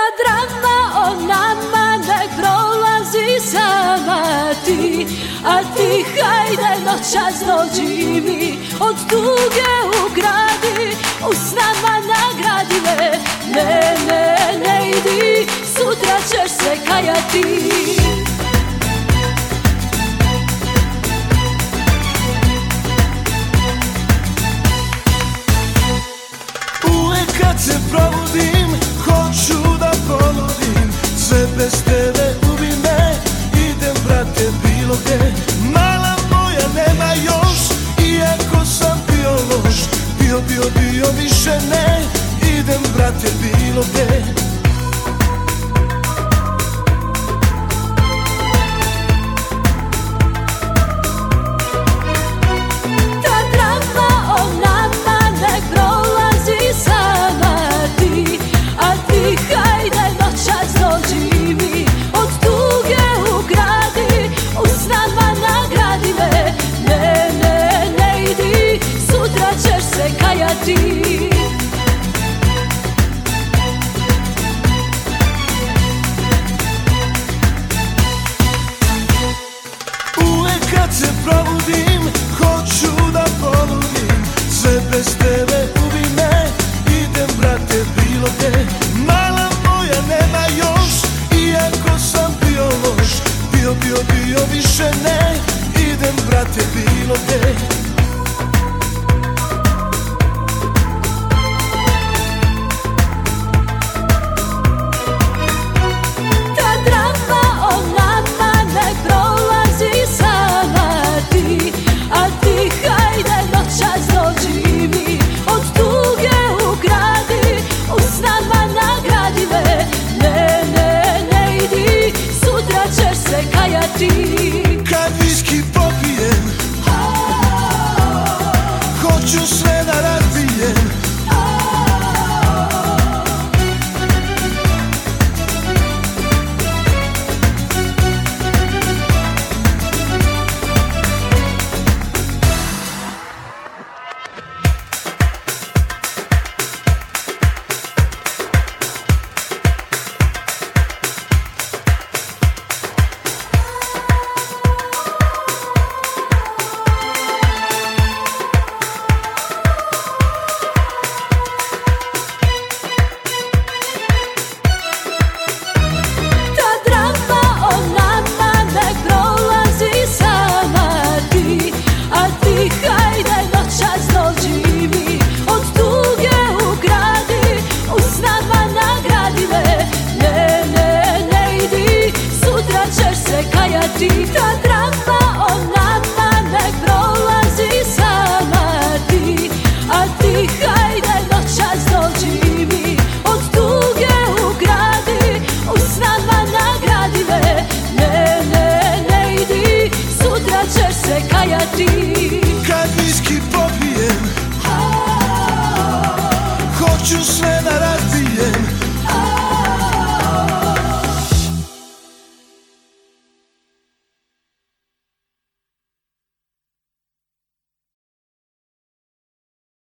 drama o nama ne prolazi sama ti, a ti hajde noćas dođi mi, od tuge ugradi, u s nama nagradi me. Ne, ne, ne idi, sutra ćeš se kajati. Uvek kad se probudim, hoću da poludim, sve bez tebe ubi me, idem brate bilo gde. Mala moja nema još, iako sam bio loš, bio više ne, idem brate bilo gde. Ta drama o nama ne prolazi sama ti, a ti hajde noćas dođi mi, od tuge ugradi, u s nama nagradi me. Ne, ne, ne idi, sutra ćeš se kajati. Kad se probudim, hoću da poludim, sve bez tebe ubi me, idem brate bilo gde. Mala moja nema još, iako sam bio loš, bio više ne, idem brate bilo gde. Kad viski popijem, hoću sve da razbijem. Ta drama o nama ne prolazi sama ti, a ti hajde noćas dođi mi, od tuge ugradi, u s nama nagradi me. Ne, ne, ne idi, sutra ćeš se kajati.